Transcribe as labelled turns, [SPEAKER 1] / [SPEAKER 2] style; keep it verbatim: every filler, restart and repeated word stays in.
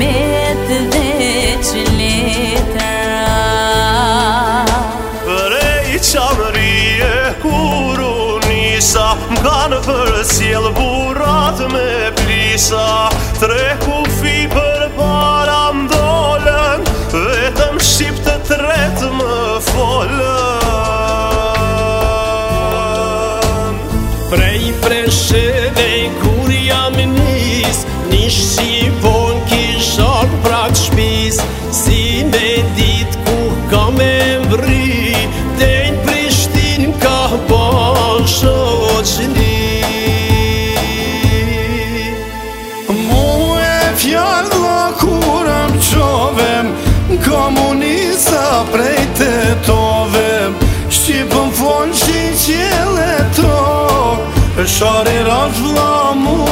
[SPEAKER 1] met dhe qleta.
[SPEAKER 2] Prej qamërije kur u nisa, m'kanë për sjell burrat me plisa. Tre kufi për para m'dolën, vetëm shqip të tret më folën.
[SPEAKER 3] Prej Presheve kur jam nis, një shqipon kishak prak shpis. Si me dit ku ka me mvri, dejnë Prishtin ka ban shoqni.
[SPEAKER 4] Mu e fjalla kur am qovem, komunista prej të tovem. Shqipën fol që i qele tok, shari rash vla mu